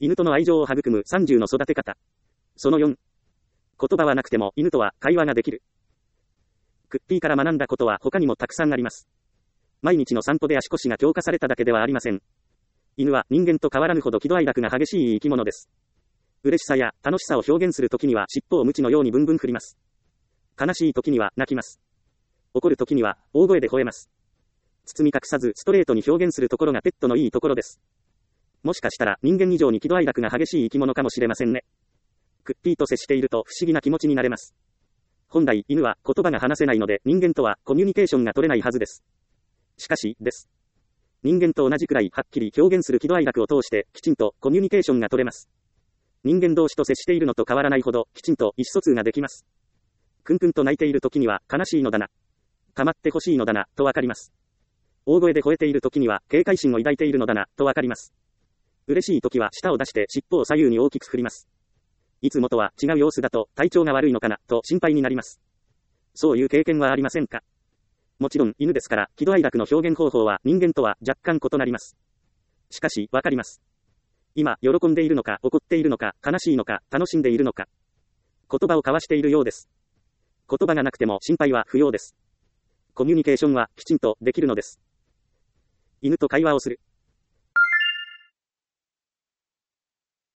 犬との愛情を育む30の育て方。その4。言葉はなくても犬とは会話ができる。クッピーから学んだことは他にもたくさんあります。毎日の散歩で足腰が強化されただけではありません。犬は人間と変わらぬほど喜怒哀楽が激しい生き物です。嬉しさや楽しさを表現するときには尻尾を鞭のようにブンブン振ります。悲しいときには泣きます。怒るときには大声で吠えます。包み隠さずストレートに表現するところがペットのいいところです。もしかしたら人間以上に喜怒哀楽が激しい生き物かもしれませんね。クッピーと接していると不思議な気持ちになれます。本来犬は言葉が話せないので人間とはコミュニケーションが取れないはずです。しかし、です。人間と同じくらいはっきり表現する喜怒哀楽を通してきちんとコミュニケーションが取れます。人間同士と接しているのと変わらないほどきちんと意思疎通ができます。くんくんと泣いている時には悲しいのだな。構ってほしいのだな、とわかります。大声で吠えている時には警戒心を抱いているのだな、とわかります。嬉しい時は舌を出して尻尾を左右に大きく振ります。いつもとは違う様子だと体調が悪いのかな、と心配になります。そういう経験はありませんか？もちろん犬ですから、喜怒哀楽の表現方法は人間とは若干異なります。しかし、わかります。今、喜んでいるのか、怒っているのか、悲しいのか、楽しんでいるのか。言葉を交わしているようです。言葉がなくても心配は不要です。コミュニケーションはきちんとできるのです。犬と会話をする。